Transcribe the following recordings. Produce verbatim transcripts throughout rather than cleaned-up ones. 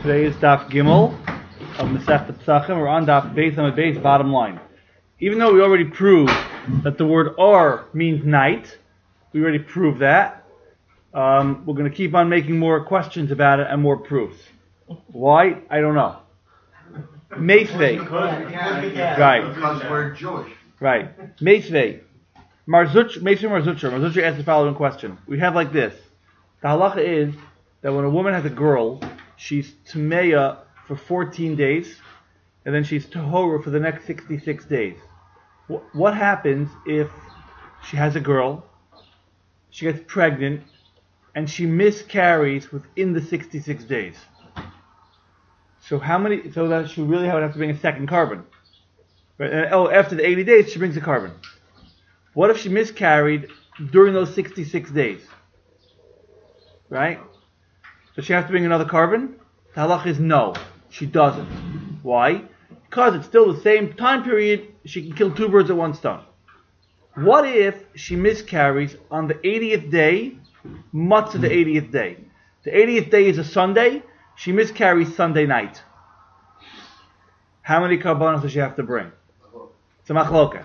Today is Daf Gimel of Masechta Pesachim. We're on Daf Beis on the base, bottom line. Even though we already proved that the word or means night, we already proved that. Um, we're going to keep on making more questions about it and more proofs. Why? I don't know. Meisvei. Right. Because we're Jewish. Right. Meisvei. Marzuch, Meisvei Marzucher. Marzucher asked the following question. We have like this. The halacha is that when a woman has a girl, she's Tumeya for fourteen days, and then she's Tahora for the next sixty-six days. Wh- what happens if she has a girl, she gets pregnant, and she miscarries within the sixty-six days? So how many? So that she really would have to bring a second carbon. Right? And, oh, after the eighty days, she brings a carbon. What if she miscarried during those sixty-six days? Right? Does she have to bring another carbon? The halach is no, she doesn't. Why? Because it's still the same time period, she can kill two birds at one stone. What if she miscarries on the eightieth day, matzah the eightieth day? The eightieth day is a Sunday, she miscarries Sunday night. How many carbonos does she have to bring? It's a machloka.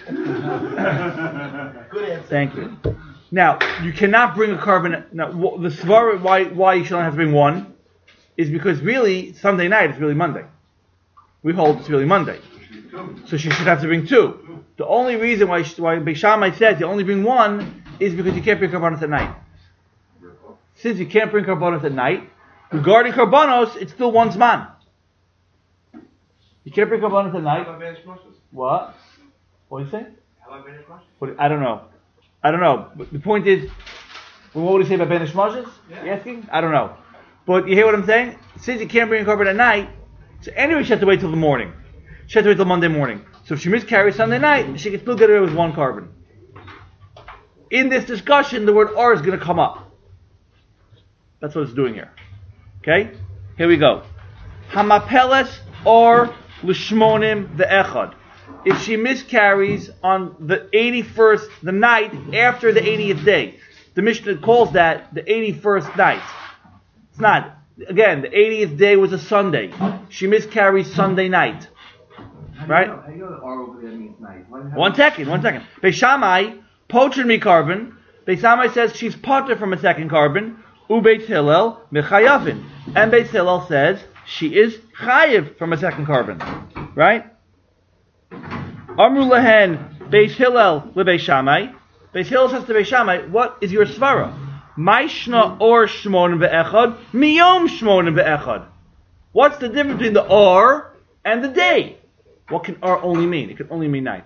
Good answer. Thank you. Now, you cannot bring a carbon. Now, the svara why why you should only have to bring one is because really Sunday night is really Monday. We hold it's really Monday, so she should have to bring two. The only reason why she, why Beis Shammai says you only bring one is because you can't bring carbonos at night. Since you can't bring carbonos at night, regarding carbonos, it's still one zman. You can't bring carbonos at night. What? What do you say? What, I don't know. I don't know. But the point is, what would you say about Ben Ishmashas? Yeah. You asking? I don't know. But you hear what I'm saying? Since you can't bring a carbon at night, so anyway she has to wait till the morning. She has to wait till Monday morning. So if she miscarries Sunday night, she can still get away with one carbon. In this discussion, the word or is going to come up. That's what it's doing here. Okay? Here we go. Hamapeles or l'shmonim ve'echad. If she miscarries on the eighty-first, the night after the eightieth day. The Mishnah calls that the eighty-first night. It's not. Again, the eightieth day was a Sunday. She miscarries Sunday night. Right? How do you know the R over there means night? One second, one second. Beis Shammai, pocher mi carbon. Beis Shammai says she's potter from a second carbon. U Beis Hillel, mechayavin. And Beis Hillel says she is chayiv from a second carbon. Right? Amru lehen Beis Hillel leBeis Shammai. Beis Hillel says to Beis Shammai, what is your svara? Maishna or shmonim ve'echad, miyom shmonim ve'echad. What's the difference between the or and the day? What can or only mean? It can only mean night.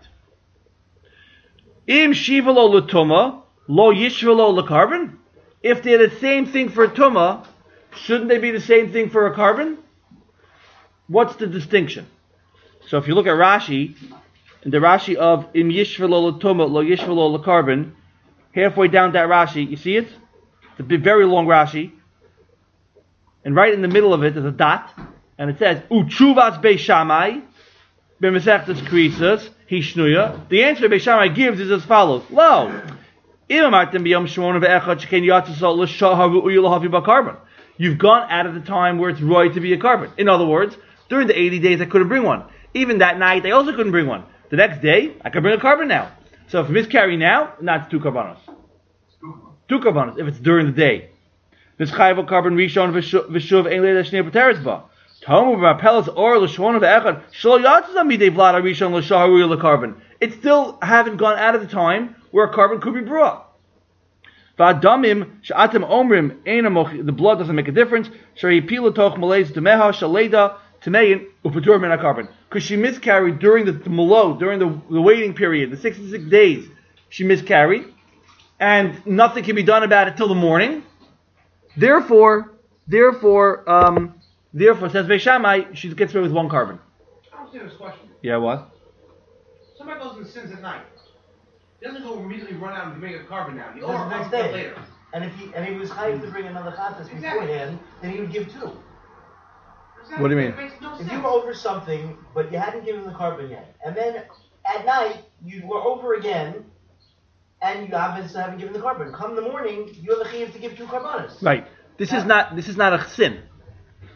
Im shivalo l'tuma, lo yishvalo l'carbon. If they're the same thing for a tuma, shouldn't they be the same thing for a carbon? What's the distinction? So if you look at Rashi, in the Rashi of Im Yishvelo L'Tuma Lo Yishvelo L'Carbon, halfway down that Rashi, you see it? It's a big, very long Rashi. And right in the middle of it is a dot, and it says, Uchuvas Beis Shammai, B'Mesechtes Krisas, Hishnuya. The answer Beis Shammai gives is as follows. Lo, Im Amartem B'Yom Shmona Ve'echad Sheken Yatzisot L'Shahar V'Uyu L'Havi B'Carbon. You've gone out of the time where it's right to be a carbon. In other words, during the eighty days I couldn't bring one. Even that night I also couldn't bring one. The next day, I can bring a carbon now. So if I miscarry now, now it's two carbonos. Two carbonos, if it's during the day. Mischayvo carbon rishon v'shuv ein leila shnei b'teretz ba. Tomu b'apelas or l'shvon v'echad shlo yatzah midei vlad rishon l'shaharu l'carbon. It still haven't gone out of the time where a carbon could be brought. V'adamim she'atem omrim ein amoch, the blood doesn't make a difference. Shari pila toch malez demeha shaleda Tamein upatur min carbon, because she miscarried during the, the malo, during the, the waiting period, the sixty-six days. She miscarried, and nothing can be done about it till the morning. Therefore, therefore, um, therefore, says Beis Shammai, she gets away with one carbon. I don't see this question. Yeah, what? Somebody goes and sins at night. He doesn't go immediately run out and make a carbon now. He That's or the next day day. later. And if he and he was hired to bring another contest Exactly. beforehand, then he would give two. Exactly. What do you mean? It makes no If sense. you were over something, but you hadn't given the carbon yet, and then at night you were over again, and you obviously haven't given the carbon. Come the morning, you have a chiyuv to give two carbonos. Right. This is not. This is not a sin.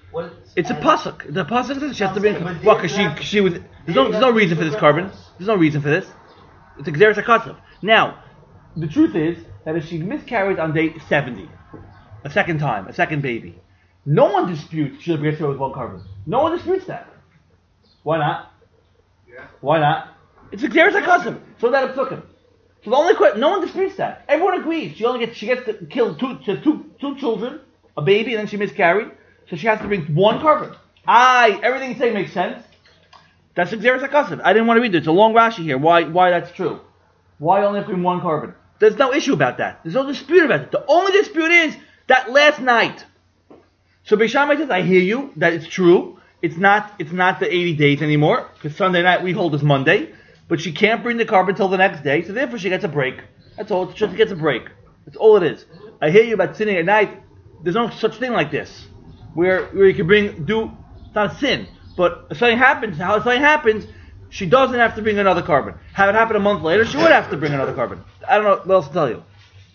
What, It's a and- pasuk. The pasuk says she has to bring. I'm saying, but What? they Because she, have to- she was. they There's no, have there's no to reason for do this the carbon. reference. There's no reason for this. It's a Xeris HaKatsav. Now, the truth is that if she miscarries on day seventy, a second time, a second baby, no one disputes she'll get through with one carbon. No one disputes that. Why not? Yeah. Why not? It's a Xeris HaKatsav. So that took him. So the only question, no one disputes that. Everyone agrees. She only gets, she gets to kill two, to two, two children, a baby, and then she miscarried. So she has to bring one carbon. Aye, everything you say makes sense. That's Xeris HaKatsav. I didn't want to read it. It's a long Rashi here. Why, why that's true? Why only bring one carbon? There's no issue about that. There's no dispute about it. The only dispute is that last night. So Beis Shammai says, I hear you, that it's true. It's not, it's not the eighty days anymore, because Sunday night we hold is Monday. But she can't bring the carbon till the next day, so therefore she gets a break. That's all. She just gets a break. That's all it is. I hear you about sinning at night. There's no such thing like this, where where you can bring do. It's not a sin, but if something happens, how if something happens, she doesn't have to bring another carbon. Have it happen a month later, she would have to bring another carbon. I don't know what else to tell you.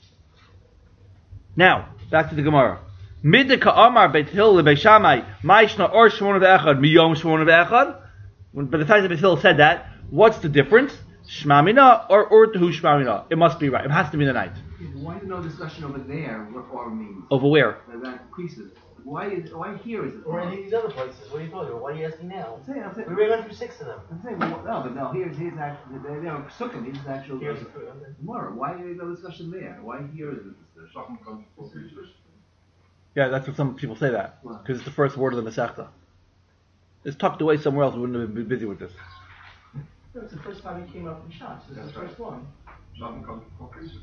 Now back to the Gemara. Midika Amar Beit Hill Beis Shammai Ma'ishna Or Shmona Ve'echad Miyom Shmona Ve'echad. By the fact that Beit Hill said that, what's the difference? Shma Mina or Urtuhu Shma Mina? It must be right. It has to be the night. Why no discussion over there what or means? Over where? That, that increases. Why is why here is it? Or wrong? any of these other places. What are you talking about? Why are you asking now? I'm saying, I'm saying, We already went through six of them. I'm saying, well, no, but no. Here's here's actually they they are sukkah. Here's the actual. Here's the food. Okay. More. Why is no discussion there? Why here is it? The shocking comes for futures. Yeah, that's what some people say that. What? Because it's the first word of the Masechta. It's tucked away somewhere else. We wouldn't have been busy with this. It's the first time he came up from shots. This is the first one. Shocking comes for futures.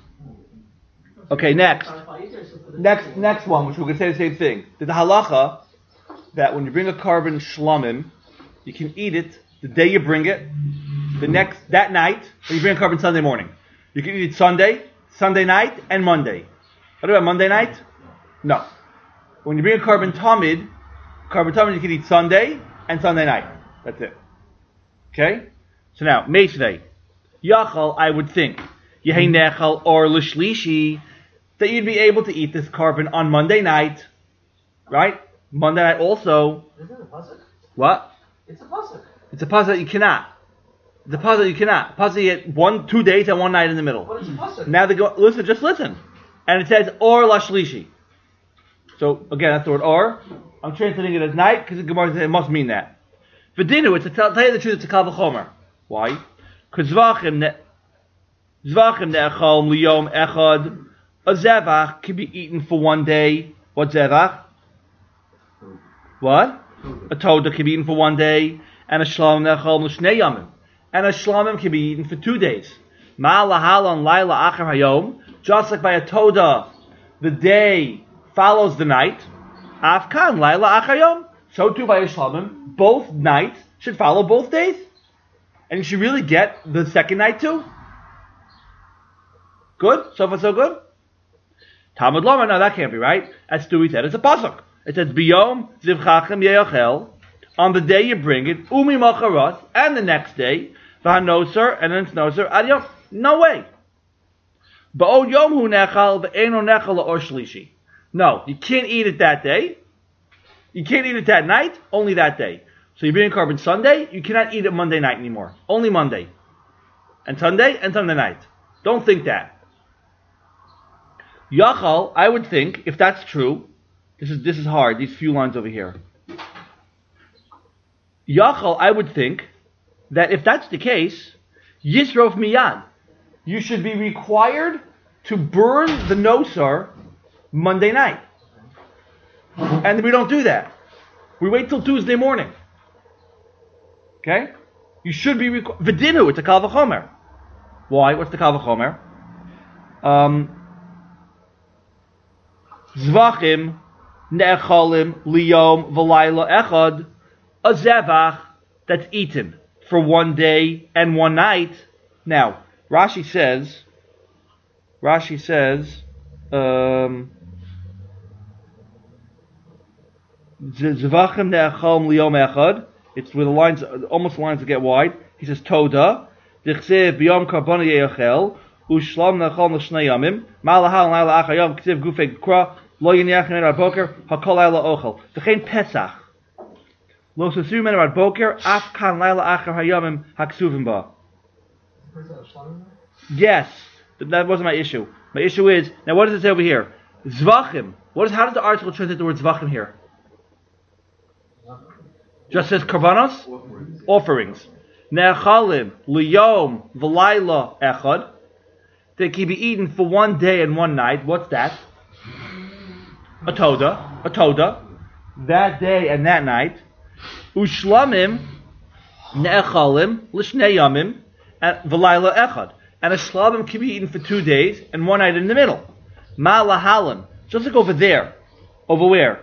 Okay, next. Next next one, which we're going to say the same thing. There's a halacha that when you bring a carbon shlamim, you can eat it the day you bring it, the next that night, or you bring a carbon Sunday morning. You can eat it Sunday, Sunday night, and Monday. What about Monday night? No. When you bring a carbon tamid, carbon tamid you can eat Sunday and Sunday night. That's it. Okay? So now, Meisvei. Yachal, I would think, Yehei Nechal or Lishlishi, that you'd be able to eat this carbon on Monday night. Right? Monday night also. Isn't it a pasuk? What? It's a pasuk. It's a puzzle that you cannot. It's a puzzle you cannot. Puzzle you get one, two days and one night in the middle. But it's a pasuk. Now they go, listen, just listen. And it says, or lashlishi. So, again, that's the word or. I'm translating it as night, because the Gemara says it must mean that. For dinner, it's a, tell, tell you the truth, it's a kal v'chomer. Why? Because zvachim ne, zvachim ne'echal liyom echad, a zevach can be eaten for one day. What zevach? What? A toda can be eaten for one day. And a shlamim ne'echal l'shnei yamim. And a shlamim can be eaten for two days. Ma lahalon laila achar hayom. Just like by a toda, the day follows the night. Afkan laila achar yom. So too by a shlamim, both nights should follow both days. And you should really get the second night too. Good? So far so good? Talmud Lomar, no, that can't be right. As Stewie said, it's a pasuk. It says, Biyom zivchachem ye'achel, on the day you bring it, umi macharat, and the next day, v'hanosar, and then it's nosar, ad yom. No way. Ba'od yom hu nechal, v'eno nechal or shlishi. No, you can't eat it that day. You can't eat it that night, only that day. So you bring a carbon Sunday, you cannot eat it Monday night anymore. Only Monday. And Sunday, and Sunday night. Don't think that. Yachal, I would think, if that's true, this is this is hard, these few lines over here. Yachal, I would think, that if that's the case, Yisrof miyad, you should be required to burn the nosar Monday night. And we don't do that. We wait till Tuesday morning. Okay? You should be required. V'dinu, it's a kal v'chomer. Why? What's the kal v'chomer? Um, Zvachim ne'echalim liyom v'layla echad, a zevach that's eaten for one day and one night. Now, Rashi says, Rashi says, um, Zvachim ne'echalim liyom echad. It's where the lines, almost the lines get wide. He says, Toda, Dichsev b'yom karbon ye'echel, Ushlam nechal n'shnei yamim, Malahal n'ayla achar yom, Ksiv gufei kra, Lo yiniach men ad boker hakol laila ochel. V'chein Pesach. Lo sasur men ad boker af kan laila acher hayamim haksuvim ba. Yes, but that wasn't my issue. My issue is, now what does it say over here? Zvachim. What is, how does the article translate the word zvachim here? Just says karbanos? Offerings. Ne'achalim, liyom, v'layla echad. They can be eaten for one day and one night. What's that? A toda. A toda. That day and that night. Ushlamim, ne'achalim, lishnei yamim, and v'layla echad. And a shlamim can be eaten for two days and one night in the middle. Ma lahalim. Just like over there. Over where?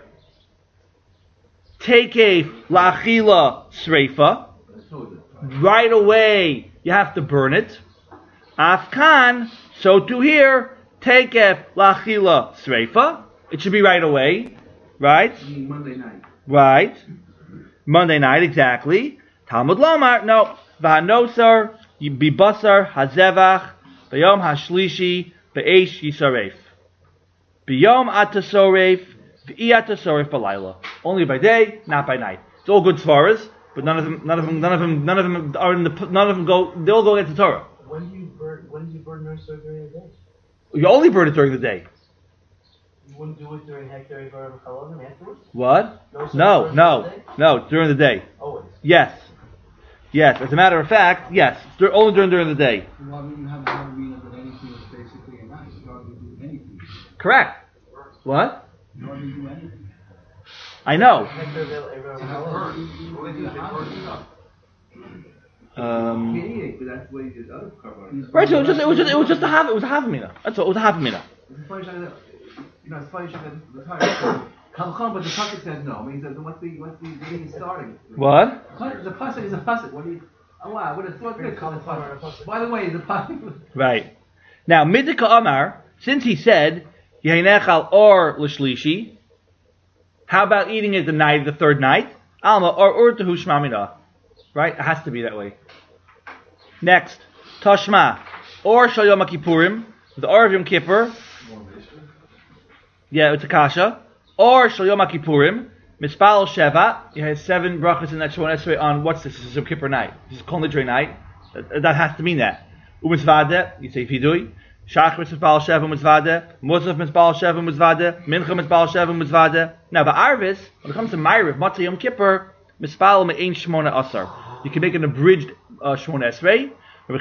Take a la'achila sreifa. Right away, you have to burn it. Afkan, so to here, take a la'achila sreifa. It should be right away. Right? Monday night. Right. Monday night, exactly. Talmud Lomar, no. V'hanosar, bibasar, hazevach, b'yom hashlishi, b'eish yisaref. B'yom atasoref, v'i atasoref b'layla. Only by day, not by night. It's all good svaras, but none of them, none of them, none of them, none of them are in the, none of them go, they all go against the Torah. When do you burn, when do you burn nursery during the day? You only burn it during the day. You wouldn't do it during Hektar Ivar Chalogim afterwards? What? No, No, no, no, during the day. Always. Yes. Yes, as a matter of fact, yes. Dur- only during, during the day. Why wouldn't you have the Halloween with anything that's basically a night? You hardly do anything. Correct. What? You hardly do anything. I know. Hektar Ivar Chalogim. Well, they do, they burn it up. You Um, can't eat it, but that's the way you did other carbon. right, so it was just, it was just, it was just a half, it was a half a mina. That's all, it was a half a mina. It's funny, you know, it's funny, the Torah. Come, come, but the pasuk says no. I mean, he says, what's the, what's the, when he's starting? What? The pasuk is a pasuk. What do you? Oh wow, what a thought good call the pasuk. By the way, the pasuk. Right. Now, Midika Amar, since he said, Yehinechal or Lishlishi, how about eating it the night, the third night? Alma or Urtahu Shmamina. Right? It has to be that way. Next, Tashma, or Shal Yom Kippurim, the or of Yom Kippur. Yeah, it's a kasha. Or Shal Yom Kippurim, Mispal Sheva. You have seven brachas in that Shemon Esrei on what's this? This is Yom Kippur night. This is Kol Nidrei night. That, that has to mean that. Umitzvade, you say Fidui. Shachar Mispal Sheva Mitzvade. Musaf Mispal Sheva Mitzvade. Mincha Mispal Sheva Mitzvade. Now, the Arvis, when it comes to Ma'ariv, Matzah Yom Kippur, Mispal Me'ein Shmona Asar. You can make an abridged uh, Shemon Esrei. No,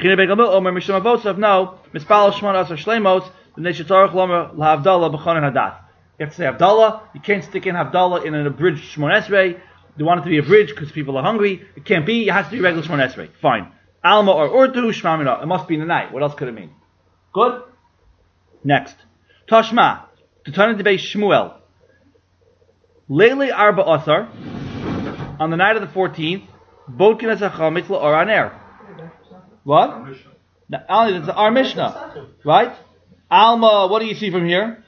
Mispal Shmona Asar Shlemos. The Neshatarach Lomer LaHavdalah B'chonin Hadat. You have to say Havdalah. You can't stick in Havdalah in an abridged Shmon Esrei. They want it to be abridged because people are hungry. It can't be. It has to be regular Shmon Esrei. Fine. Alma or Urtu Shmamina. It must be in the night. What else could it mean? Good? Next. Tashma. To turn into base Shmuel. Leili Arba Asar. On the night of the fourteenth. Bodkin Esachal Mitla or Aner. What? Now, only that's our Mishnah. Right? Alma, what do you see from here?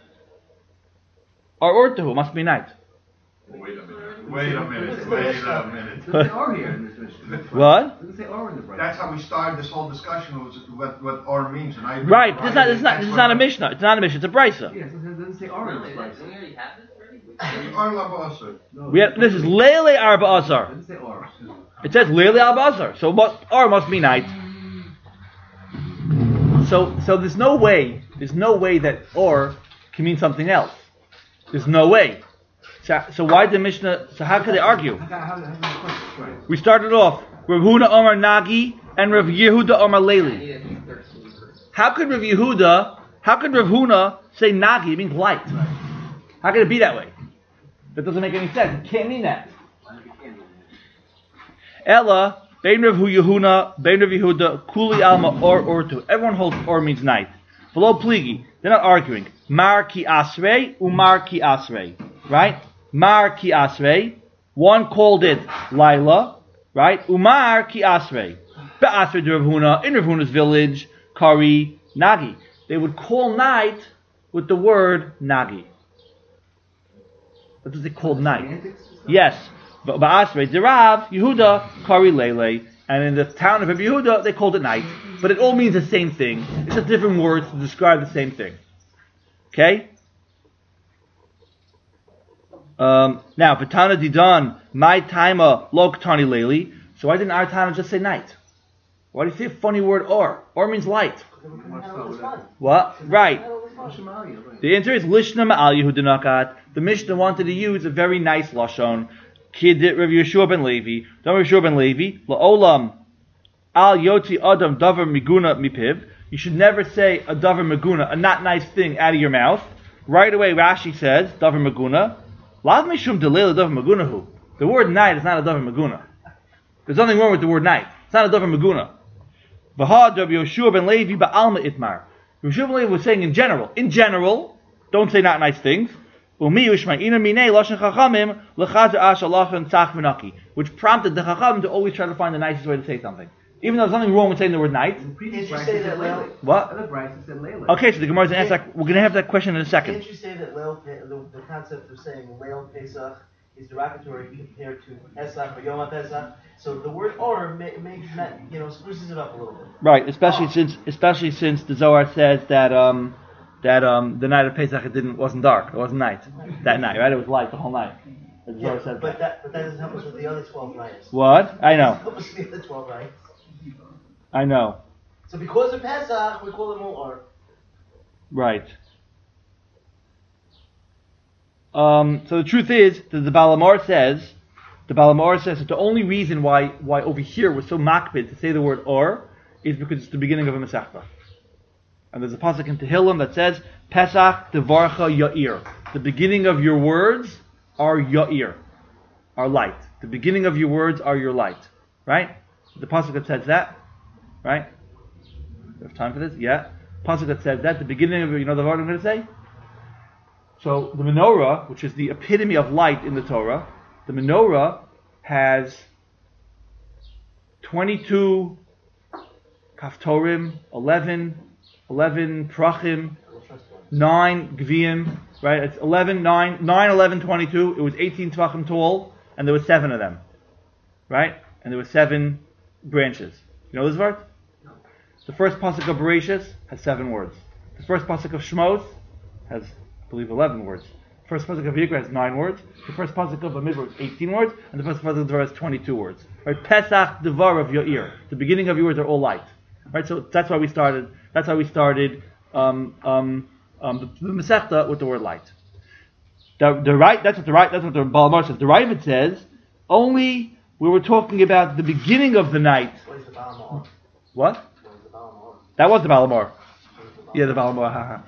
Or Urtahu, must be night. Wait a minute. Wait a minute. Wait a minute. Does it say or here in this mission? What? Does it say or in the bracket? That's how we started this whole discussion was what what or means, and I Right, but this is not, this is not, this is not a Mishnah. It's not a Mishnah, it's a Brisa. Yes, it doesn't say or in this bracket. Or labasa. No, We have, this is Lele Arba it Azar. doesn't say or. It says Lele Arba Azar. So what, or must be night. So, so there's no way, there's no way that or can mean something else. There's no way. So, so why the Mishnah, so how could they argue? I got, I got, I got a question. Right. We started off, Rav Huna Omar Nagi and Rav Yehuda Omar Leli. How could Rav Yehuda, how could Rav Huna say Nagi? It means light. How could it be that way? That doesn't make any sense. It can't mean that. Ella, Bein Rav Yehuna, Bein Rav Yehuda, Kuli Alma or Ortu. Everyone holds or means night. Below Pligi, they're not arguing. Mar ki asrei, umar ki asrei. Right? Mar ki asrei. One called it Laila. Right? Umar ki asrei. Be'asrei de Rav Huna, in Rav Huna's village, Kari, Nagi. They would call night with the word Nagi. What does it call night? Yes. But Ba'asrei de Rav, Yehuda, Kari Lele. And in the town of Rabbi Yehuda, they called it night. But it all means the same thing. It's just different words to describe the same thing. Okay? Um, now, Patana Didan, my Taima Loktani Leli. So why didn't our Tana just say night? Why do you say a funny word or? Or means light. What? Right. The answer is Lishna Ma'al Yehuda. The Mishnah wanted to use a very nice lashon. Kidit Rav Yeshua ben Levi. Don't Rav Yeshua ben Levi. La'olam al yoti adam davar miguna mipiv. You should never say a davar miguna, a not nice thing, out of your mouth. Right away, Rashi says davar miguna. Lav mishum delila davar migunahu. The word night is not a davar miguna. There's nothing wrong with the word night. It's not a davar miguna. V'ha Rav Yeshua ben Levi ba'alma itmar. Rav Yeshua ben Levi was saying in general. In general, don't say not nice things. Which prompted the Chachamim to always try to find the nicest way to say something. Even though there's nothing wrong with saying the word night. Did you say that Leil? What? Other Bryce said Layla. Okay, so the Gemara is going to ask that. We're going to have that question in a second. Didn't you say that Leil, the, the concept of saying Leil Pesach is derogatory compared to Pesach or Yom HaPesach? So the word or may, may, you know, spruces it up a little bit. Right, especially oh. since especially since the Zohar says that um that um the night of Pesach it didn't wasn't dark, it wasn't night that night, right? It was light the whole night. The Yeah, Zohar says but that. that but that doesn't help us with the other twelve nights. What? I know. Help us with the other twelve nights. I know. So because of Pesach, we call them or. Right. Um, so the truth is that the Balamar says, the Balamar says that the only reason why why over here we're so makbid to say the word or is because it's the beginning of a Masechta. And there's a pasuk in Tehillim that says, Pesach devarcha ya'ir. The beginning of your words are ya'ir, are light. The beginning of your words are your light. Right? The pasuk that says that, right? Do we have time for this? Yeah. Pasuk that says that, the beginning of, you know the word I'm going to say? So the menorah, which is the epitome of light in the Torah, the menorah has twenty-two kaftorim, eleven, eleven prachim, nine gviim, right? It's eleven, nine, nine, eleven, twenty-two. It was eighteen tvachim tall, and there were seven of them, right? And there were seven branches. You know this word? The first pasuk of Bereshis has seven words. The first pasuk of Shmos has, I believe, eleven words. The first pasuk of Yikra has nine words. The first pasuk of Bamidbar has eighteen words, and the first pasuk of Devar has twenty-two words. Right? Pesach Devar of your ear. The beginning of your words are all light. Right? So that's why we started. That's why we started um, um, um, the, the Masechta with the word light. The, the right. That's what the right. That's what the Balamar says. The Ravid says only we were talking about the beginning of the night. What is the Balamor? What? What is the Balamor? That was the Balamor. Yeah, the Balamor. Haha.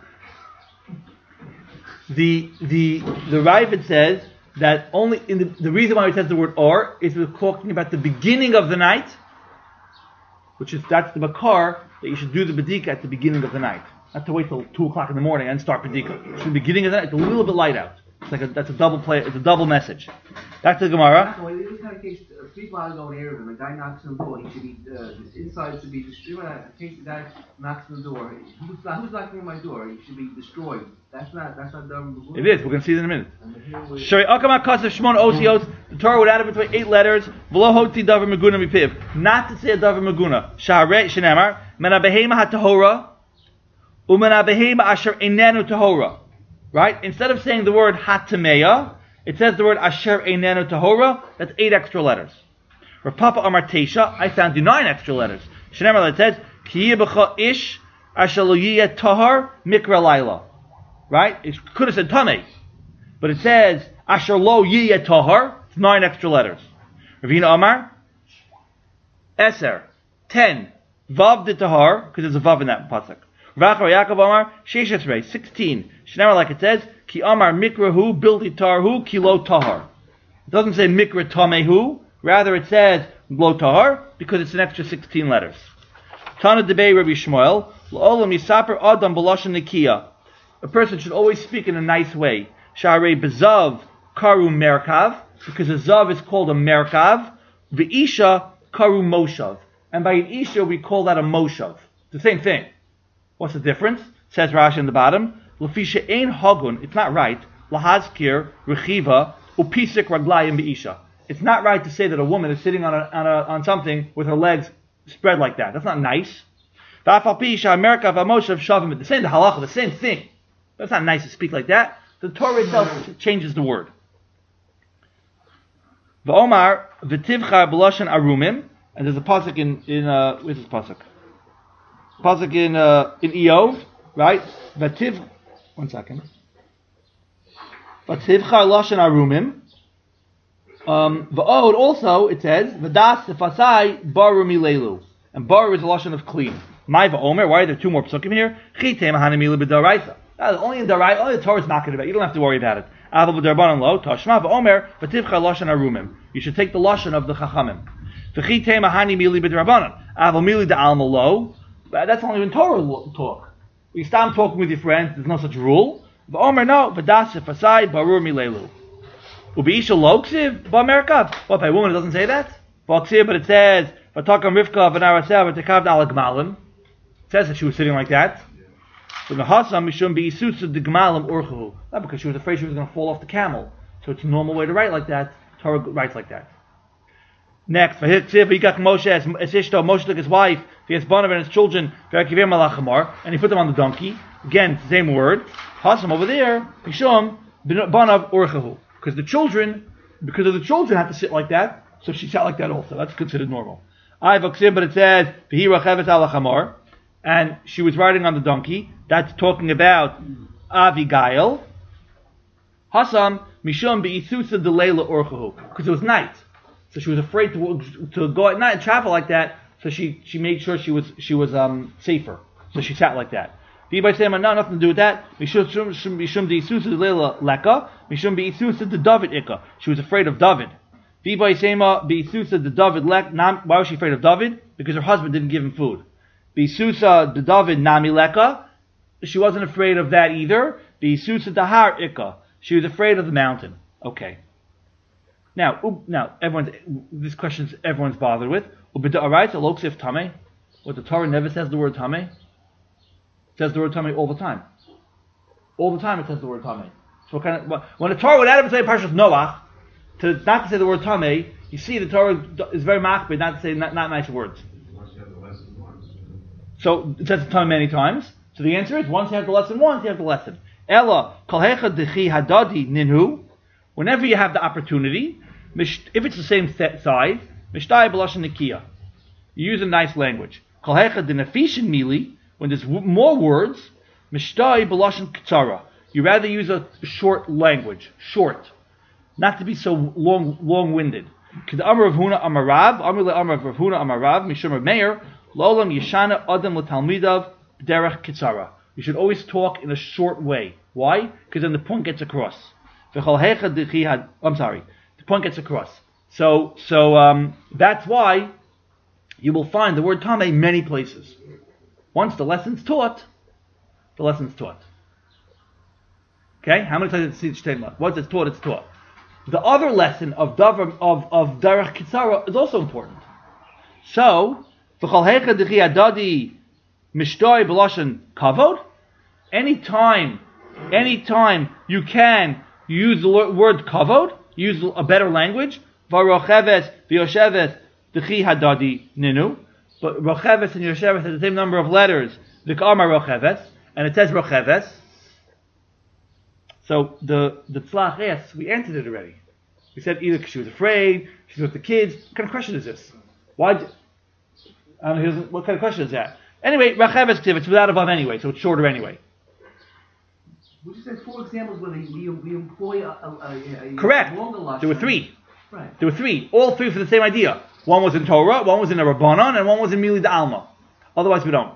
The the the Ravid says that only in the, the reason why it says the word or is we're talking about the beginning of the night, which is that's the makar that you should do the bedika at the beginning of the night, not to wait till two o'clock in the morning and start bedika. It's the beginning of the night. It's a little bit light out. It's like a, that's a double play. It's a double message. Back to the Gemara. Well, in this kind of case, uh, people are going here, and the guy knocks on the door. He should be uh, this inside should be destroyed. In case the guy knocks on the door, who's, who's knocking on my door? He should be destroyed. That's not. That's not dumb. It is. We're going to see it in a minute. Shari Akama Kasav Shmon Osios. The Torah would add it between eight letters. V'lo hoti davar meguna mipiv. Not to say a davar meguna. Sha'arei shenemar mena behema hatahora umena behema asher einenu tahora. Right? Instead of saying the word hatameya, it says the word asher einenu tahora. That's eight extra letters. Rapapa Amar Teisha. I found you nine extra letters. Shenemar that says ki yibecha ish asher lo yiyeh tahar mikra laila. Right? It could have said Tameh. But it says, Asher lo yiyeh tahar. It's nine extra letters. Ravina Amar. Eser. Ten. Vav de tahar. Because there's a Vav in that pasuk. Rachar Yaakov Amar. Sheish esrei. Sixteen. Shnamar like it says, Ki Amar mikrahu bilti tarhu ki lo tahar. It doesn't say mikra tamehu. Rather it says lo tahar. Because it's an extra sixteen letters. Tana debei Rabbi Shmuel. L'olam yisaper adam b'lashon nikiya. A person should always speak in a nice way. Sharei bezav karu merkav, because a zav is called a merkav. V'isha karu moshav, and by an isha we call that a moshav. The same thing. What's the difference? Says Rashi in the bottom. Lefisha ein hagun. It's not right. Lahazkir rechiva upisik raglayim be'isha. It's not right to say that a woman is sitting on a, on, a, on something with her legs spread like that. That's not nice. V'afal pisha merkav amoshav shavim. The same the halacha. The same thing. That's not nice to speak like that. The Torah itself changes the word. V'omar v'tivchar b'lashon arumim, and there's a pasuk in in uh, where's this pasuk? Pasuk in uh, in Eov, right? V'tiv, one second. V'tivchar lashon arumim. Um, V'od also it says v'das ifasai baru milelu, and baru is a lashon of clean. My v'omer, why are there two more psukim here? Chitei mahanimila b'daraisa. Only in Darai, only the Torah is not going to be. You don't have to worry about it. Aval b'darbanan lo tashma v'omer v'tivcha lashon arumim. You should take the lashon of the chachamim. V'chitei mahani mili b'darbanan. Aval mili da'alma lo. That's only when Torah talk. You stop talking with your friends. There's no such rule. V'omer no v'das ifasai barur milelu. U'b'isha lo ksiv b'amerikav. What, by a woman it doesn't say that? V'aksiv, but it says v'takam rivka v'narasev v'tekav d'alagmalim. It says that she was sitting like that. So the Hasam Mishum Be'isutsu the Gemalim Urchahu. Not because she was afraid she was going to fall off the camel. So it's a normal way to write like that. Torah writes like that. Next, V'hikach Moshe as Ishto, Moshe took his wife, his Bonav and his children, V'hakivir Malachamar, and he put them on the donkey. Again, it's the same word. Hasam over there, Mishum Bonav Urchahu. Because the children, because of the children have to sit like that, so she sat like that also. That's considered normal. I V'hakivir, but it says, V'hi Rachevet Alachamar, and she was riding on the donkey. That's talking about Avigail. Hasam mishum be'ithusa delayla orchahu, because it was night, so she was afraid to to go at night and travel like that. So she she made sure she was she was um safer. So she sat like that. By saying no, nothing to do with that. Mishum mishum be'ithusa delayla leka. Mishum be'ithusa de David ikka. She was afraid of David. By saying be'ithusa de David lek. Why was she afraid of David? Because her husband didn't give him food. Be'ithusa de David nami leka. She wasn't afraid of that either. Be'isusa dahar ikka. She was afraid of the mountain. Okay. Now, now everyone's this question's everyone's bothered with. Ubida'araita loksif tameh. What the Torah never says the word tameh. It says the word tameh all the time. All the time it says the word tameh. So what kind of when the Torah would ever say Parshas Noach to not to say the word tameh, you see the Torah is very machbid not to say not, not nice words. So it says tameh many times. So the answer is, once you have the lesson once, you have the lesson. Ella, kolhecha dechi hadadi ninhu. Whenever you have the opportunity, if it's the same size, mishtai b'lashon nikia. You use a nice language. Kolhecha denafishin mili. When there's more words, mishtai b'lashon ktsara. You rather use a short language, short, not to be so long, long-winded. K'd amar Rav Huna amar Rav, amar le amar Rav Huna amar Rav, mishum Rav Meir, lo'olam yeshana adam l'talmidav. Derech Kitzara. You should always talk in a short way. Why? Because then the point gets across. I'm sorry. The point gets across. So, so um, that's why you will find the word Tameh many places. Once the lesson's taught, the lesson's taught. Okay? How many times did it see the Once it's taught, it's taught. The other lesson of Davar, of, of Derech Kitzara is also important. So, V'chol hecha dechi adadi Mishtoi b'lashon kavod. Anytime, anytime you can use the word kavod, use a better language. V'rocheves v'yosheves dechi hadadi ninu. But rocheves and yosheves has the same number of letters. V'kamar rocheves, and it says rocheves. So the the tzlach asks, we answered it already. We said either because she was afraid, she's with the kids. What kind of question is this? Why? I don't know, what kind of question is that? Anyway, Racheves Ktiv, it's without a vav anyway, so it's shorter anyway. We just said four examples where we, we employ a, a, a, a Correct. longer lashon. There were three. Right. There were three. All three for the same idea. One was in Torah, one was in a Rabbanon, and one was in Mili D'Alma. Otherwise we don't.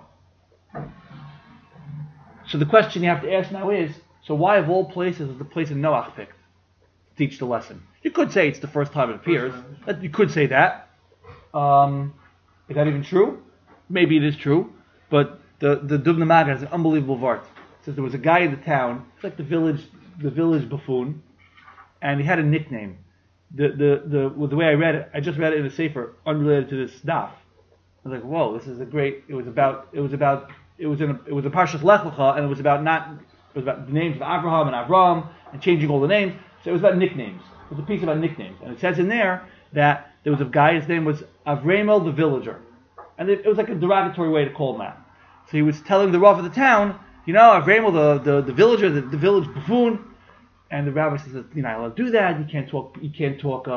So the question you have to ask now is, so why of all places is the place in Noach picked to teach the lesson? You could say it's the first time it appears. You could say that. Um, is that even true? Maybe it is true. But the the Dubna Maga has an unbelievable vart. It says there was a guy in the town, it's like the village the village buffoon, and he had a nickname. The the the well, the way I read it, I just read it in a sefer unrelated to this daf. I was like, whoa, this is a great. It was about it was about it was in a, it was a Parshas Lech Lecha, and it was about not it was about the names of Abraham and Avram and changing all the names. So it was about nicknames. It was a piece about nicknames, and it says in there that there was a guy. His name was Avramel the villager. And it, it was like a derogatory way to call him that. So he was telling the Rav of the town, you know, Avramel, the, the, the villager, the, the village buffoon. And the rabbi says, you're not allowed to do that. You can't talk. You can't talk. Uh,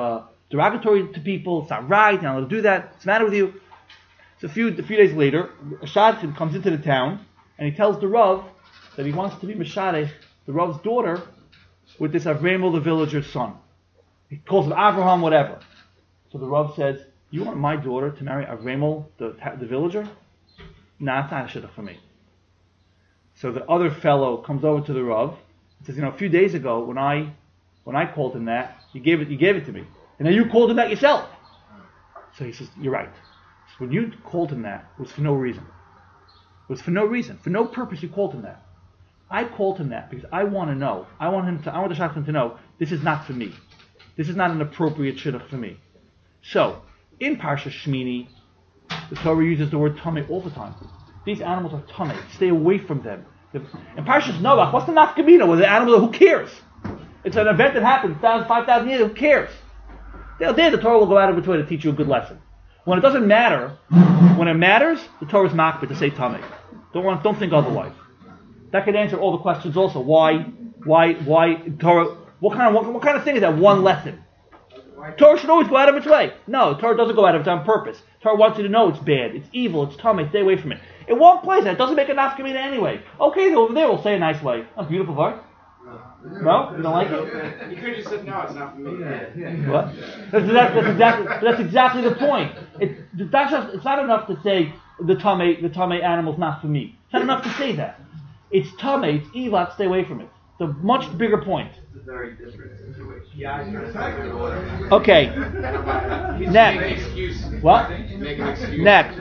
derogatory to people. It's not right. You're not allowed to do that. What's the matter with you? So a few a few days later, a shadchan comes into the town and he tells the Rav that he wants to be Meshadech, the Rav's daughter, with this Avremel, the villager's son. He calls him Avraham, whatever. So the Rav says, "You want my daughter to marry Avremel, the the villager? Nah, it's not a shidduch for me." So the other fellow comes over to the Rav and says, "You know, a few days ago when I when I called him that, you gave it you gave it to me, and now you called him that yourself." So he says, "You're right. When you called him that, it was for no reason. It was for no reason, for no purpose. You called him that. I called him that because I want to know. I want him to. I want the shadchan to know this is not for me. This is not an appropriate shidduch for me." So in Parsha Shmini, the Torah uses the word tamei all the time. These animals are tamei. Stay away from them. In Parshas Noach, what's the nafkamina with the animal? Who cares? It's an event that happened five thousand years. Who cares? There, there, the Torah will go out of its way to teach you a good lesson. When it doesn't matter, when it matters, the Torah is makbid to say tamei. Don't want, don't think otherwise. That could answer all the questions also. Why, why, why Torah? What kind of what, what kind of thing is that? One lesson. Torah should always go out of its way. No, Torah doesn't go out of its on purpose. Torah wants you to know it's bad, it's evil, it's tamei. Stay away from it. In one place, that doesn't make a nafkamina anyway. Okay, over there we'll say a nice way. A beautiful word. No, you don't like it? You could have just said no. It's not for me. Yeah, yeah. What? That's, that's, that's exactly that's exactly the point. It, that's just, it's not enough to say the tamei the tamei animal's not for me. It's not enough to say that. It's tamei, it's evil. Stay away from it. It's a much bigger point. It's a very different situation. Yeah, Okay. He's Next. making an excuse. What? He's making an excuse. Next.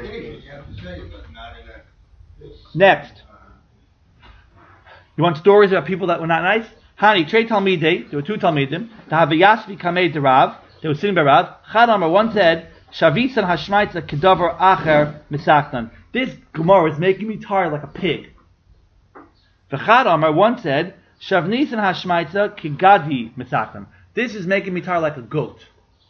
Next. You want stories about people that were not nice? Hani, Trey Talmidei, there were two Talmidim, the Havayasvi Kamei Derav, they were sitting by Rav. Chad Amar one said, Shavisan Hashmaitza Kedavar Acher Misachtan. This Gemara is making me tired like a pig. V'chad Amar one said, Shavnisan Hashmaitza Kigadi Misachtan. This is making me tired like a goat.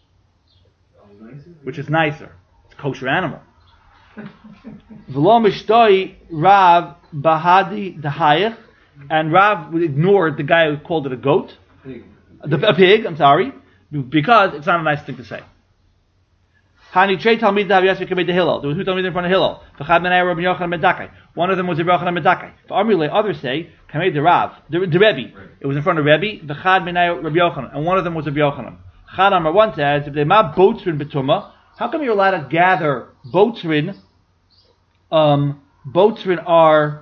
Which is nicer. It's a kosher animal. V'lo Mishtoi Rav Bahadi Dahayach. And Rav ignored the guy who called it a goat, a, a pig. I'm sorry, because it's not a nice thing to say. Hani trei talmid Havayasvi Kamei Hillel. There were two talmidim in front of Hillel. V'chad menei Rabbi Yochanan ben Zakkai. One of them was Rabbi Yochanan ben Zakkai. V'amrulei, others say Kamei the Rav, the, the Rebbe. It was in front of Rebbe. V'chad menei Rabbi Yochanan, and one of them was Rabbi Yochanan. Chad Amar one says, if they ma botzrin betuma, how come you're allowed to gather botzrin? Um, botzrin are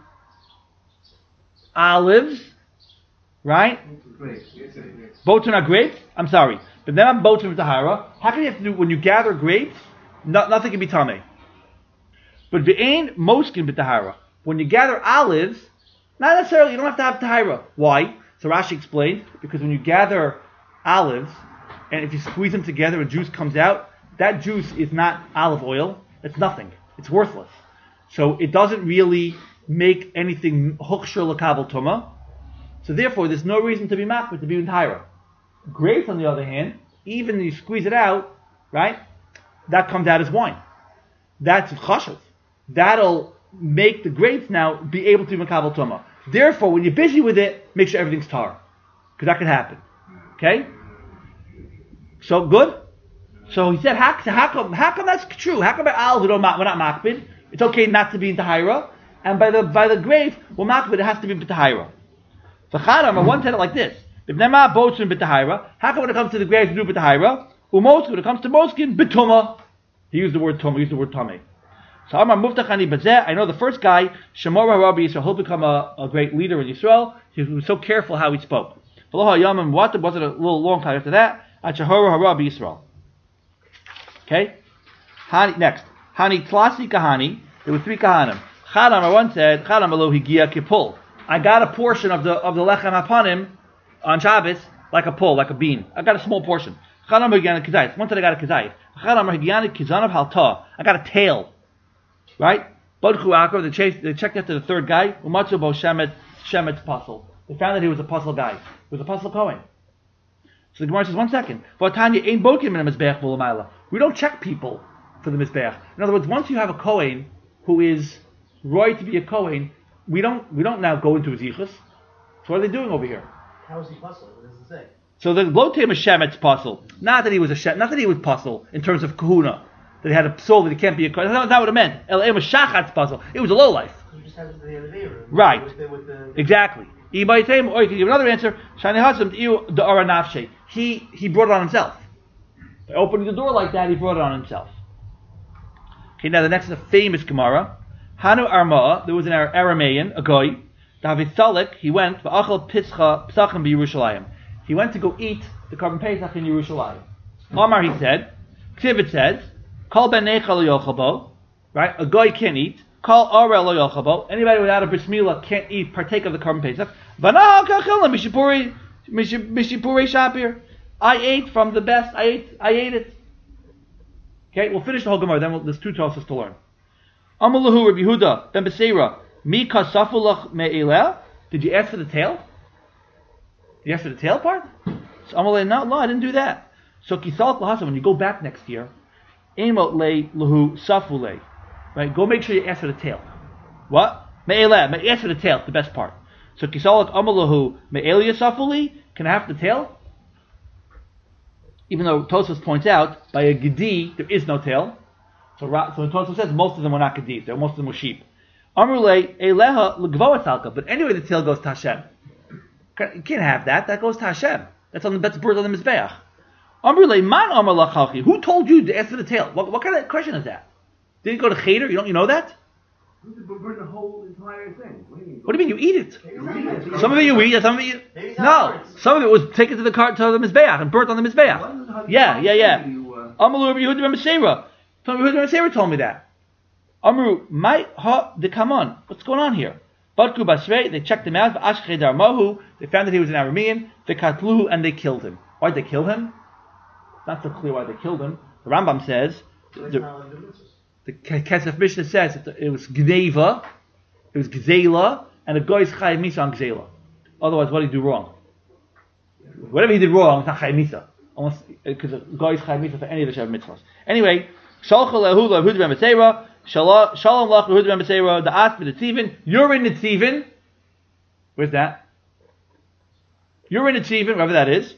olives, right? Botzrin are grapes. I'm sorry, but then I'm botzrin with tahara. How can you have to do when you gather grapes? No, nothing can be tamei. But v'ain moskin b'tahara. When you gather olives, not necessarily. You don't have to have tahara. Why? So Rashi explained, because when you gather olives, and if you squeeze them together and juice comes out, that juice is not olive oil. It's nothing. It's worthless. So it doesn't really make anything hukshur l'kabel tuma. So therefore, there's no reason to be makbid, to be entire. Grapes, on the other hand, even when you squeeze it out, right, that comes out as wine. That's chashuv. That'll make the grapes now be able to be makabel tuma. Therefore, when you're busy with it, make sure everything's tar, because that could happen. Okay? So good. So he said, how, how come? How come that's true? How come by olives we don't we're not makbid? It's okay not to be in tahira. And by the by the grave, well, makbid, it has to be b'tahira. So Chadam, one said it like this: if nema botzrin b'tahira, how come when it comes to the grave to do b'tahira? Umoskin, when it comes to moskin, b'tuma. He used the word tuma. He used the word tamei. So Amar muftachani b'zeh. I know the first guy, Shemor harabi Yisrael, he'll become a, a great leader in Yisrael. He was so careful how he spoke. V'lo ha'yamim what? Wasn't a little long time after that. At Shehor harabi Yisrael. Okay. Hani, next, Hani tlasi kahani. There were three kahanim. Chadam, one said, Chadam alo higia kipul. I got a portion of the of the lechem hapanim on Shabbos, like a pull, like a bean. I got a small portion. Chadam higiani kizayis. One said I got a kizayis. Chadam higiani kizanav halta. I got a tail. Right? Bodchu akor. They chased. They checked after the third guy. Umatzu bo shemet shemet's puzzle. They found that he was a puzzle guy. He was a puzzle Kohen. So the Gemara says, one second. V'atanya ein bokim in a mizbeach b'ulamayla. We don't check people for the mizbeach. In other words, once you have a Kohen who is Roy to be a Kohen, we don't we don't now go into his yichus. So what are they doing over here? How is he puzzled? What does it say? So the Lotem is Shemet's puzzle. Not that he was a Shem, not that he was puzzle in terms of kahuna, that he had a soul that he can't be a Kohen. That's not what it meant. El was Shachat's puzzle. It was a low life. You just have the elevator. Right. With the, with the, Exactly. Or you can give another answer. Shani Hasim the Aranafshe. He he brought it on himself. By opening the door like that, he brought it on himself. Okay, now the next is a famous Gemara. Hanu Arma, there was an Aramaean, a guy. David Salik, he went, V'achal Pischa Psachim B'Yerushalayim. He went to go eat the Korban Pesach in Yerushalayim. Omar, he said, Ksivit says, Kol ben Necha lo yochabo, right? A guy can't eat. Kol Arel lo yochabo. Anybody without a bris milah can't eat, partake of the Korban Pesach. V'nahal kachilna mishipuri mishipuri shapir. I ate from the best. I ate. I ate it. Okay, we'll finish the whole Gemara. Then we'll, there's two tosas to learn. Amalahu Rabbi Yehuda ben Beseira mi kasafulach me'ileh. Did you ask for the tail? Did you ask for the tail part? So Amalei, no, no, I didn't do that. So kisal lahasa. When you go back next year, emot le lahu safule. Right, go make sure you ask for the tail. What? Me'ileh. Ask for the tail. The best part. So kisal amalahu me'elia safuli. Can I have the tail? Even though Tosfos points out, by a gedi, there is no tail. So, so Tosfos says most of them were not gedi, most of them were sheep. Amrulei eleha l'gvoatalka. But anyway, the tail goes to Hashem. You can't have that. That goes to Hashem. That's on the that's bird on the mizbeach. Amrulei man amar lachalchi. Who told you to ask for the tail? What, what kind of question is that? Did you go to Cheder? You don't you know that? Burn the whole entire thing. What do you mean? What do you mean you eat it? You eat it. Some of it you eat, some of it you... Maybe No, not some of it was taken to the cart to the mizbeach and burnt on the mizbeach. Yeah, yeah, yeah. Amalu Rabbi Yehuda ben Beseira. Rabbi Yehuda ben Beseira told me that. Amru, my ha de kamon. What's going on here? Badku basrei. They checked him out. V'ashchei darmahu. They found that he was an Aramean. V'katluhu, and they killed him. Why'd they kill him? Not so clear why they killed him. The Rambam says. The, the Kesef Mishnah says it, it was Gneva, it was Gzela, and a guy's Chayim Misa on Gzela. Otherwise, what did he do wrong? Whatever he did wrong, it's not Chayim Misa. Almost, because a guy's Chayim Misa for any of the Shev Mitzvahs. Anyway, Shalchal Lehu Lehu Ben Beseira, Shalom Lach Lehu Ben Beseira, the As for the Tzivin, you're in the Tzivin. Where's that? You're in the Tzivin, wherever that is.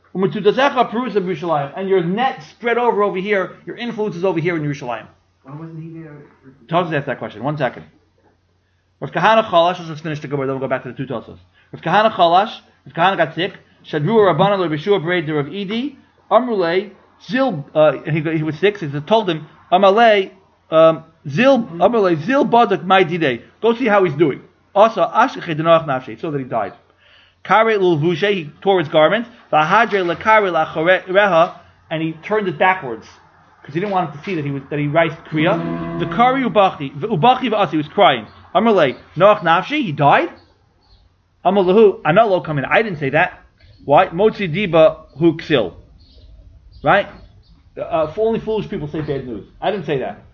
And your net spread over over here, your influence is over here in Yerushalayim. Why wasn't he there? Tosfos asked that question. One second. Rav Kahana Chalash, let's just finish the Gemara, then we'll go back to the two Tosfos. Rav Kahana Chalash, Rav Kahana got sick. Shadru Rabbana Rav Yeshua Bered Rav Idi, Amrulei, Zil, uh, and he, he was sick, so he told him, Amalei, um, Zil, Amrulei, Zil Badak Mai Didei. Go see how he's doing. Also, Ashkechei Denach Nafshe, so that he died. Kare Lulvushe, he tore his garment. Vahadre Lekare Lachoreha, and he turned it backwards. Because he didn't want him to see that he was that he raised kriya. The kari ubachi ubachi v'asi, he was crying. Amalei noach nafshi, he died. Amalahu analo come in. I didn't say that. Why? Motzi diba hu ksil. Right? Uh, only foolish people say bad news. I didn't say that.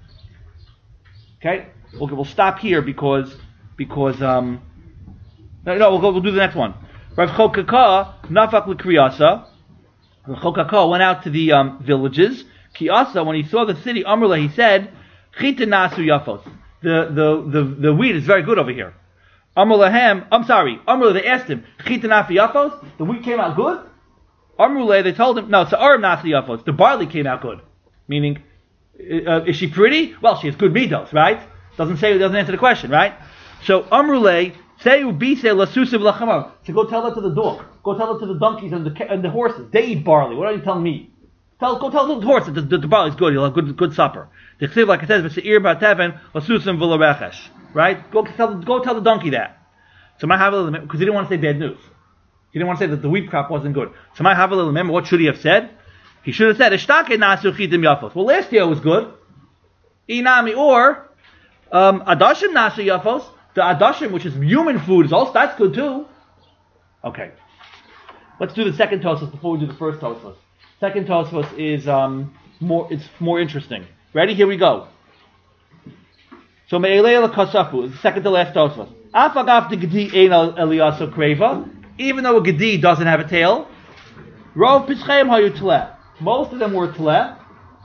Okay. Okay. We'll stop here because because um no, no we'll go. We'll do the next one. Rav Chokaka nafak l'kriyasa. Rav Chokaka went out to the um, villages. Kiasa, when he saw the city, Amrullah, he said, Chita nasu yafos. The, the, the, the wheat is very good over here. Amrulahem, I'm sorry, Amrullah, they asked him, Chita nasu yafos? The wheat came out good? Amrullah, they told him, no, Sa'arim nasu yafos. The barley came out good. Meaning, uh, is she pretty? Well, she has good midos, right? Doesn't say, doesn't answer the question, right? So, Amrullah, say ubise lasusiv lachamar. So go tell that to the dog. Go tell it to the donkeys and the, and the horses. They eat barley. What are you telling me? Tell, go tell the horse that the, the, the barley is good. You'll have good, good supper. The chsiv, like it says, v'seir ba'teven lasusim v'larechesh. Right? Go tell, go tell the donkey that. So my Havel, because he didn't want to say bad news. He didn't want to say that the wheat crop wasn't good. So my Havel, remember, what should he have said? He should have said, Eshtake nasu chitim yafos. Well, last year it was good. Inami, or, um, adashim nasu yafos. The adashim, which is human food, is also, that's good too. Okay. Let's do the second Tosfos before we do the first Tosfos. Second Tosfos is um, more. It's more interesting. Ready? Here we go. So Me'elei Kasafu is the second to last Tosfos. Afagav de Gedi ein Eliyasu Kreva. Even though a Gedi doesn't have a tail, Rov Pischem Hayu Tleh. Most of them were Tleh.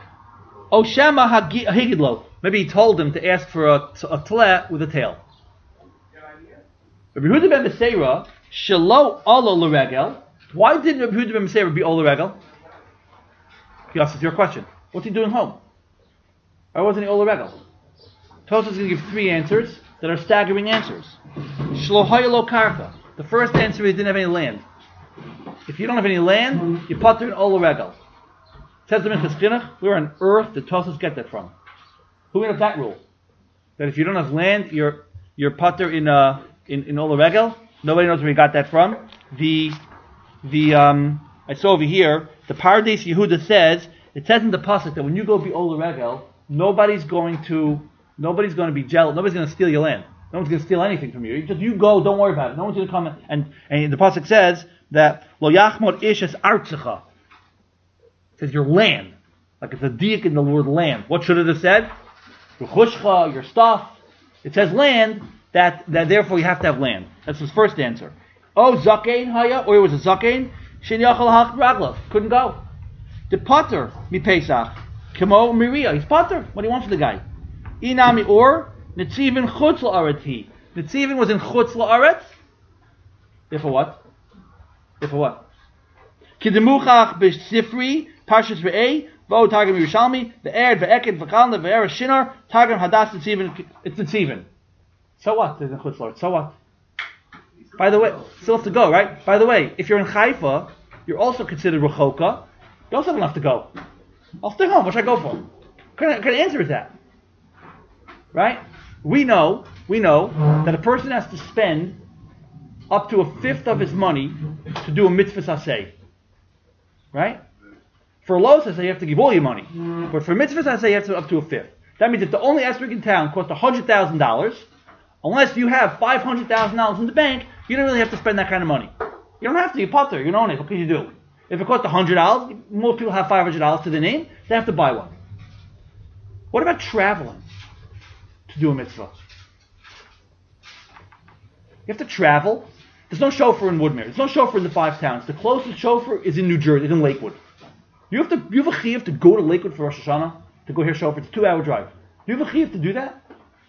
Oshema Hagidlo. Maybe he told him to ask for a, a Tleh with a tail. Rabbi Yehuda ben Beseira Shelo Alo L'Regel. Why didn't Rabbi Yehuda ben Meseir be Ola Regel? Yes, it's your question. What's he doing home? Why wasn't he Ola Regel? Tosfos is going to give three answers that are staggering answers. Shlohaya lo karka. The first answer is he didn't have any land. If you don't have any land, you pater in Ola Regel. Says the Minchas Chinuch, where on earth did Tosfos get that from? Who made up that rule? That if you don't have land, you're you're pater in uh in, in Ola Regel? Nobody knows where he got that from. The the um I saw over here, the Pardes Yehuda says, it says in the pasuk that when you go be Ola Regel, nobody's going to nobody's going to be jealous, nobody's going to steal your land. No one's going to steal anything from you. You just you go, don't worry about it. No one's going to come and and, and the pasuk says that Lo Yachmod Ish Es Artzecha. It says your land. Like it's a diak in the word land. What should it have said? Your chushcha, your stuff. It says land, that, that therefore you have to have land. That's his first answer. Oh, Zakain Haya, or it was a Zakain, Shin Yachal Hach Raglav. Couldn't go. The Pater, Mi Pesach, Kimo Miria. He's Pater. What do you want from the guy? Inami or, Netzivin Chutz La'aretz he. Netzivin was in Chutz La'aretz. Therefore what? Therefore what? Kidemuchach B'Sifri, Parshas Re'eh, Vo Targum Yerushalmi, the Erd, Ve'eked, V'chalna, Ve'er Shinar, Targum Hadas Netzivin, it's Netzivin. So what? There's a Chutz La'aretz. So what? By the way, still have to go, right? By the way, if you're in Haifa, you're also considered Rechoka. You also don't have to go. I'll stay home. What should I go for? What kind of, what kind of answer is that? Right? We know, we know that a person has to spend up to a fifth of his money to do a mitzvah saseh. Right? For a lo saseh, you have to give all your money. But for mitzvah saseh, you have to up to a fifth. That means if the only esrog in town costs one hundred thousand dollars, unless you have five hundred thousand dollars in the bank, you don't really have to spend that kind of money. You don't have to. You potter. You own it. What can you do? If it costs one hundred dollars, most people have five hundred dollars to their name. They have to buy one. What about traveling to do a mitzvah? You have to travel. There's no chauffeur in Woodmere. There's no chauffeur in the five towns. The closest chauffeur is in New Jersey, is in Lakewood. You have to. You have a chiyuv to go to Lakewood for Rosh Hashanah to go hear chauffeur. It's a two-hour drive. Do you have a chiyuv to do that?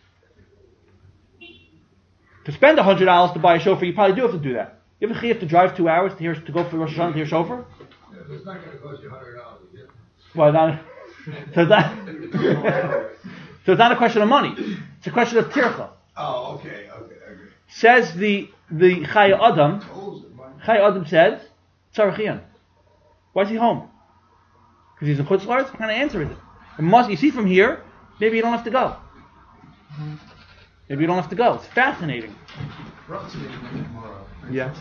To spend one hundred dollars to buy a chauffeur, you probably do have to do that. You have a chiyuv to drive two hours to hear to go for Rosh Hashanah to hear chauffeur? Yeah, but it's not going to cost you one hundred dollars. Yeah. Well, not, so, that, so it's not a question of money. It's a question of tircha. Oh, okay, okay, I agree. Says the the Chaya Adam. Chaya Adam says, Tzarachian. Why is he home? Because he's in Chutz La'aretz? What kind of answer is it? It must, you see from here, maybe you don't have to go. Maybe you don't have to go. It's fascinating. Yeah.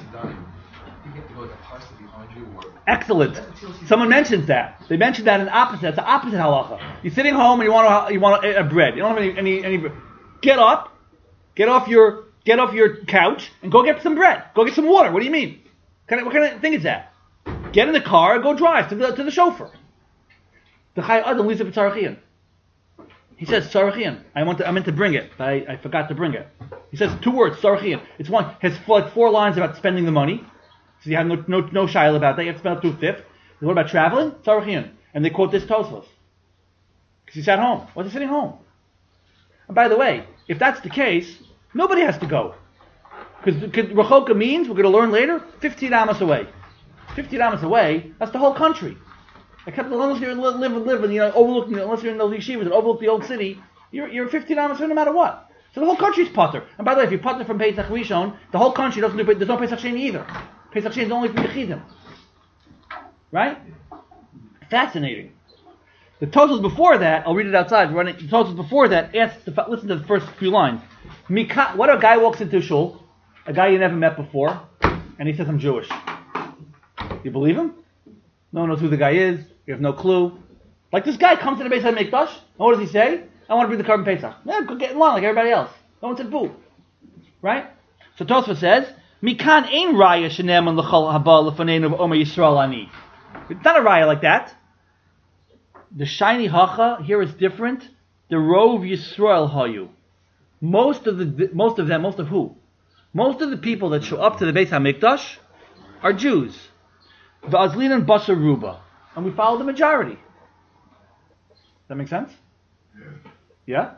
Excellent. Someone mentions that. They mentioned that in opposite. It's the opposite halacha. You're sitting home and you want a, you want a, a bread. You don't have any, any any bread. Get up, get off your get off your couch and go get some bread. Go get some water. What do you mean? Kind of, what kind of thing is that? Get in the car and go drive to the to the chauffeur. The Chai Adam leaves it for Tzarachian. He says Tzarachian. I want to, I meant to bring it, but I, I forgot to bring it. He says two words, Tzarachian. It's one. Has like four lines about spending the money. So you have no no no shaila about that. You have to spend up to a fifth. And what about traveling? Tzarachian. And they quote this Tosfos. Because he sat home. Why is he sitting home? And by the way, if that's the case, nobody has to go. Because Rechoka means, we're going to learn later, fifteen amas away. fifteen amas away, that's the whole country. I kept unless you live live live and you know overlooking unless you're in the yeshivas and overlook the old city, you're you're fifteen amas no matter what. So the whole country's potter. And by the way, if you potter from Pesach Rishon, the whole country doesn't do. There's no Pesach Sheni either. Pesach Sheni is only for Yechidim. Right? Fascinating. The Tosfos before that, I'll read it outside. Running. The Tosfos before that asks. To, listen to the first few lines. Mika, what if a guy walks into shul, a guy you never met before, and he says, "I'm Jewish." You believe him? No one knows who the guy is. You have no clue. Like this guy comes to the Beis HaMikdash, and what does he say? I want to bring the carbon Pesach. Yeah, go get in line like everybody else. No one said boo. Right? So Tosfos says, Mikan ein raya sheneman l'chol haba l'faneinu v'omer Yisrael ani. It's not a raya like that. The shiny hacha here is different. The rov Yisrael hayu. Most of the most of them, most of who? Most of the people that show up to the Beis HaMikdash are Jews. The Azlin and Basar Ruba. And we follow the majority. Does that make sense? Yeah?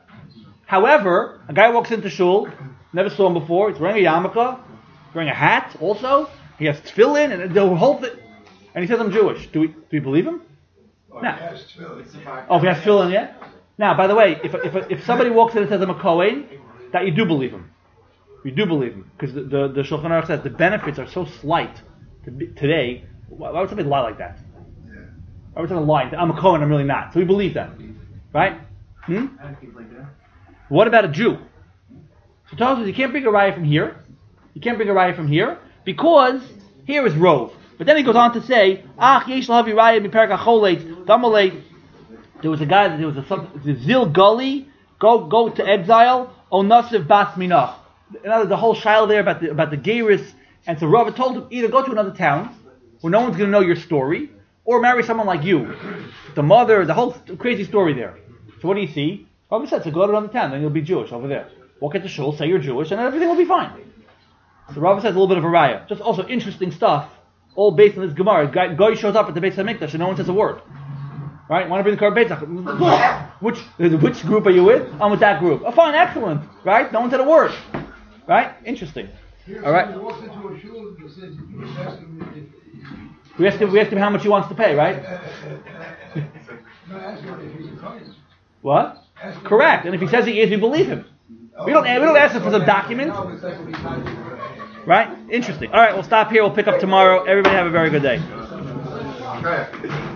However, a guy walks into shul, never saw him before, he's wearing a yarmulke, wearing a hat also, He has tefillin and the whole thing. And he says, I'm Jewish. Do we do we believe him? Oh, No. yes, Phil. Oh, if he has tefillin, yeah? Now, by the way, if if if somebody walks in and says, I'm a Kohen, that you do believe him. You do believe him. Because the, the, the Shulchan Aruch says the benefits are so slight to be, today. Why, why would somebody lie like that? Yeah. Why would somebody lie? I'm a Kohen, I'm really not. So we believe that. Right? Hmm? I don't think like that. What about a Jew? So Torah says you can't bring a raya from here. You can't bring a raya from here because here is rove. But then he goes on to say, Ach yesh lahavi raya miperak hacholet damalei. There was a guy. There was a the Zil Gully. Go go to exile. O nasiv bas minach. Another the whole shiloh there about the about the Geiris. And so Rava told him either go to another town where no one's going to know your story, or marry someone like you. The mother, the whole crazy story there. So what do you see? Rava said, so go to another town, then you'll be Jewish over there. Walk at the shul, say you're Jewish, and then everything will be fine. So Rava says a little bit of a raya. Just also interesting stuff, all based on this Gemara. Guy, guy shows up at the Beit HaMikdash and no one says a word. Right? Want to bring the Korban Pesach? Which which group are you with? I'm with that group. Oh, fine, excellent. Right? No one said a word. Right? Interesting. Here, All right. somebody walks into a shul and says, you just ask him if, We asked him, we asked him how much he wants to pay, right? no, ask him if he's a Kohen. What? Ask him- Correct. And if he says he is, we believe him. We don't we don't ask him for some documents. No, it's like when he's not- Right? Interesting. All right, we'll stop here. We'll pick up tomorrow. Everybody have a very good day. Okay.